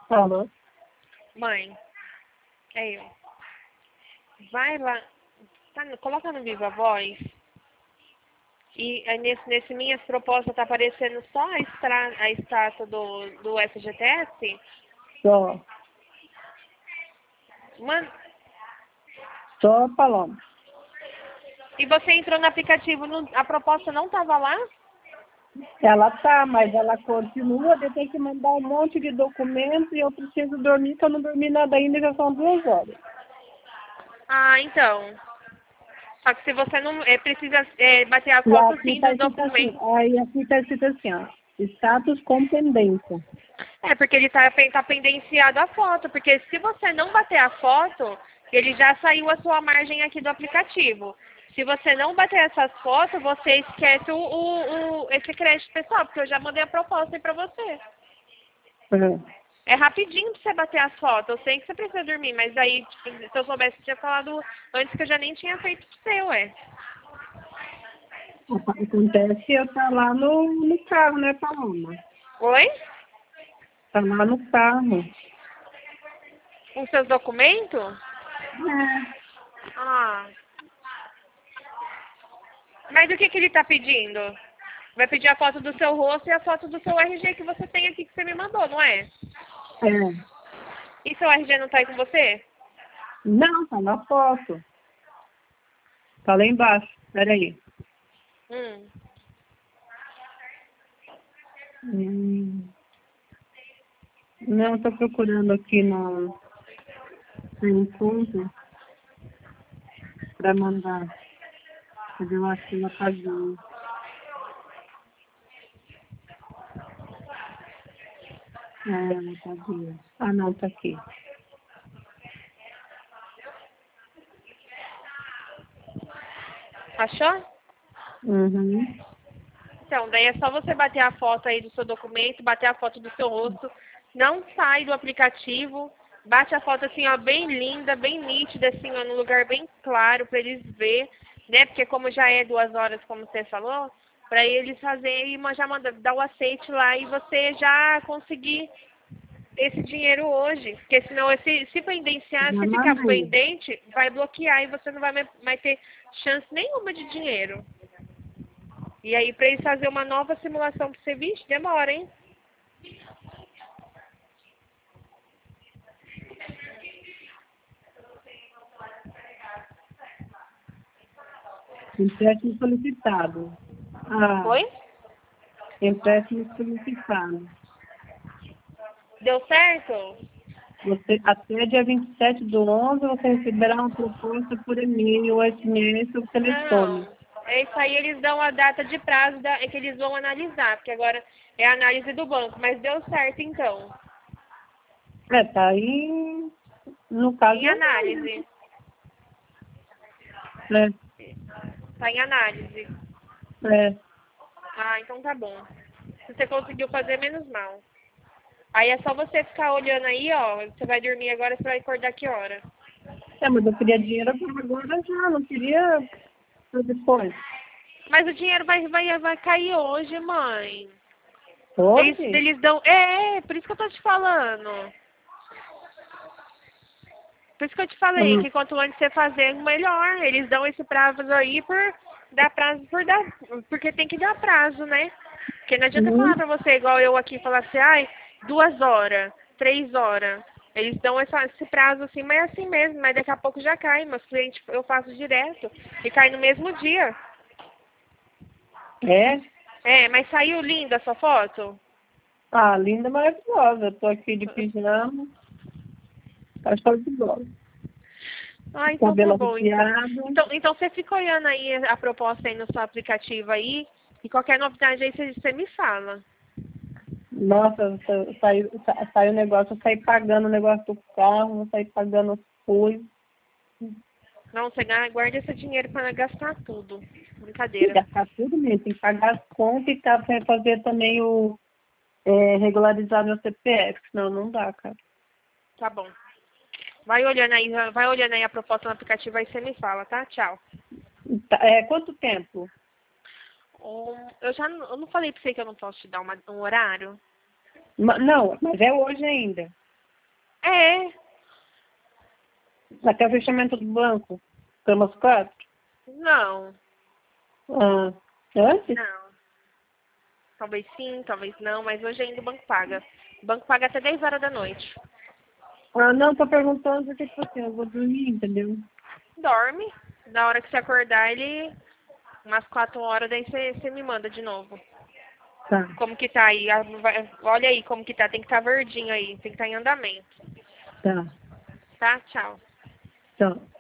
Falou. Mãe, é eu. Vai lá, coloca no Viva Voz. E aí nesse minhas propostas tá aparecendo só a estátua do FGTS? Só. Mano, Só, Paloma. e você entrou no aplicativo, a proposta não tava lá? Ela tá, mas ela continua, eu tenho que mandar um monte de documentos e eu preciso dormir, que eu não dormi nada ainda, já são 2 horas. Ah, então. Só que se você não precisa bater a E foto aqui sim tá dos escrito assim, documentos. aí aqui tá escrito assim, ó, status com pendência. É porque ele tá pendenciado a foto. Porque se você não bater a foto, ele já saiu a sua margem aqui do aplicativo. Se você não bater essas fotos, você esquece esse crédito pessoal, porque eu já mandei a proposta aí pra você. Uhum. É rapidinho pra você bater as fotos. Eu sei que você precisa dormir, mas aí, tipo, se eu soubesse, eu tinha falado antes que eu já nem tinha feito pro seu, ué. Acontece eu tá lá no carro, né, Paloma? Oi? Tá lá no carro. Com seus documentos? É. Ah. Mas o que ele tá pedindo? Vai pedir a foto do seu rosto e a foto do seu RG que você tem aqui que você me mandou, não é? É. E seu RG não tá aí com você? Não, tá na foto. Tá lá embaixo. Peraí. Hum. Não, tô procurando aqui no encontro pra mandar. Mas eu acho que ela pagou. É, ela pagou. Ah, não, tá aqui. Achou? Uhum. Então, daí é só você bater a foto aí do seu documento, bater a foto do seu rosto, não sai do aplicativo, bate a foto assim, ó, bem linda, bem nítida, assim, ó, num lugar bem claro para eles ver, né? Porque como já é 2 horas, como você falou, para eles fazerem e já manda dar o aceite lá e você já conseguir esse dinheiro hoje. Porque senão, se pendenciar, Já se ficar mandei. pendente, vai bloquear e você não vai mais ter chance nenhuma de dinheiro. E aí, pra eles fazer uma nova simulação pro serviço, demora, hein? Empréstimo solicitado. Ah, Foi? empréstimo solicitado. Deu certo? Você, até dia 27/11, você receberá uma proposta por e-mail ou SMS ou telefone. Não. É isso aí, eles dão a data de prazo é que eles vão analisar, porque agora é a análise do banco. Mas deu certo, então. É, tá aí, no caso, Em análise. né? Tá em análise. É. Ah, então tá bom. Se você conseguiu fazer, menos mal. Aí é só você ficar olhando aí, ó. Você vai dormir agora, você vai acordar que hora? É, mas eu queria dinheiro agora já, não queria pra depois. Mas o dinheiro vai cair hoje, mãe. Eles, Hoje? eles dão. Por isso que eu tô te falando. Por isso que eu te falei Hum. que quanto antes você fazer, melhor. Eles dão esse prazo aí por dar prazo porque tem que dar prazo, né? Porque não adianta falar Uhum. pra você, igual eu aqui, falar assim, ai, 2 horas, 3 horas. Eles dão esse prazo assim, mas é assim mesmo, mas daqui a pouco já cai. Meus clientes eu faço direto. E cai no mesmo dia. É? É, mas saiu linda a sua foto? Ah, linda, maravilhosa. Eu tô aqui de pijama, tá show de bola. Ah, então tá Cabelo bom, então. arrepiado. Então você fica olhando aí a proposta aí no seu aplicativo aí, e qualquer novidade aí você me fala. Nossa, saiu o negócio, eu saí pagando o negócio do carro, eu saí pagando as coisas. Não, você guarda esse dinheiro para gastar tudo. Tem que Brincadeira. gastar tudo mesmo, tem que pagar as contas e tá, pra fazer também regularizar meu CPF, senão não dá, cara. Tá bom. Vai olhando aí a proposta no aplicativo aí você me fala, tá? Tchau. Tá, quanto tempo? Eu não falei pra você que eu não posso te dar um horário? Não, mas é hoje ainda. É. Até o fechamento do banco. Estamos 4? Não. Ah, antes? Não. Talvez sim, talvez não, mas hoje ainda o banco paga. O banco paga até 10 horas da noite. Ah, não, tô perguntando porque, tipo assim, eu vou dormir, entendeu? Dorme. Na hora que você acordar, ele... Umas 4 horas, daí você me manda de novo. Tá, Como que tá aí? Olha aí como que tá. Tem que estar verdinho aí. Tem que estar em andamento. tá. Tá? Tchau. Então.